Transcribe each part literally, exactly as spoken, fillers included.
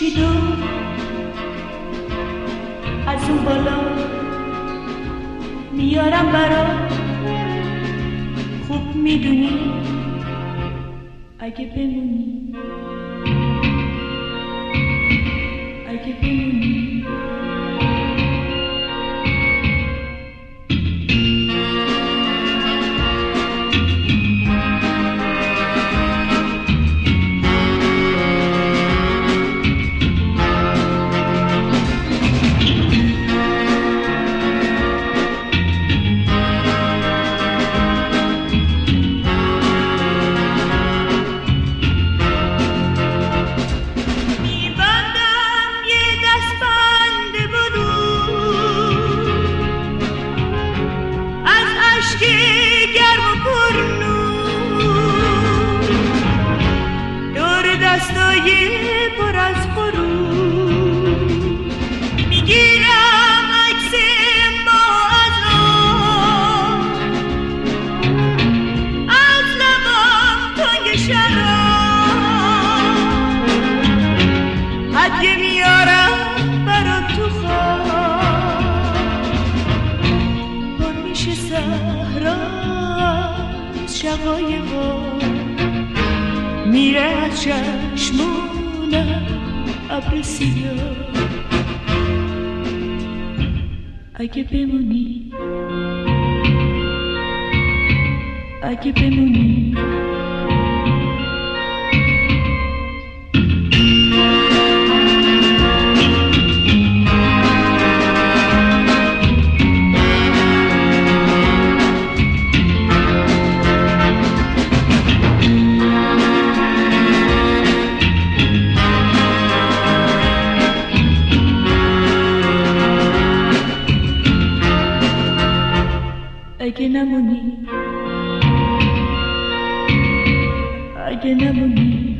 خورشید و از اون بالا میارم برات. خوب میدونی اگه بمونی، اگه بمونی پر از غرور میگیرم عکس ما از آن، از لبام تنگ شراب هدیه میارم برات تو خواب. پر میشه صحرا از شقایقا، میره از چشمونم ابر سیاه. اگه بمونی، اگه بمونی اگه نمونی، اگه نمونی.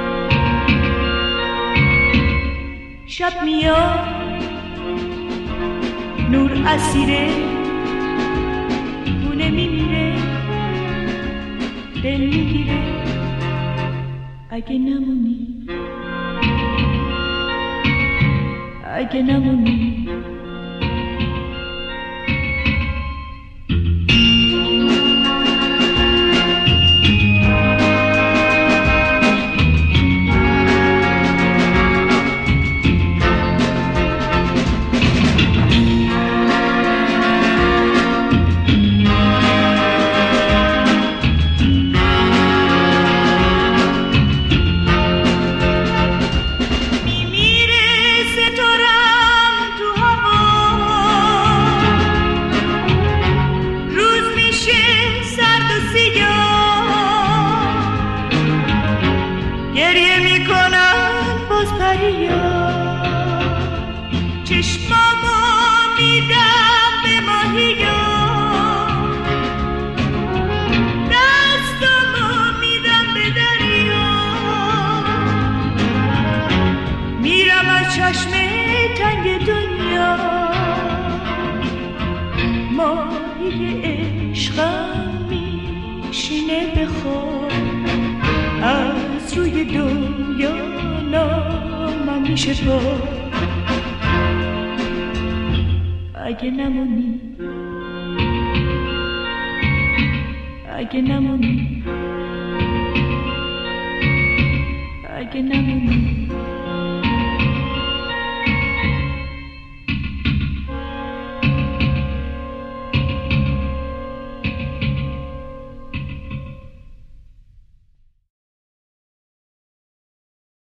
شب میاد نور اسیره، خونه میمیره دل میگیره. اگه نمونی، اگه نمونی. گریه میکنن باز پریا، چشمامو میدم به ماهیا، دستامو میدم به دریا. میرم از چشم تنگ دنیا، ماهی عشقم میشینه به خواب. از روی دنیا نامم میشه با. اگه نمونی، اگه نمونی، اگه نمونی.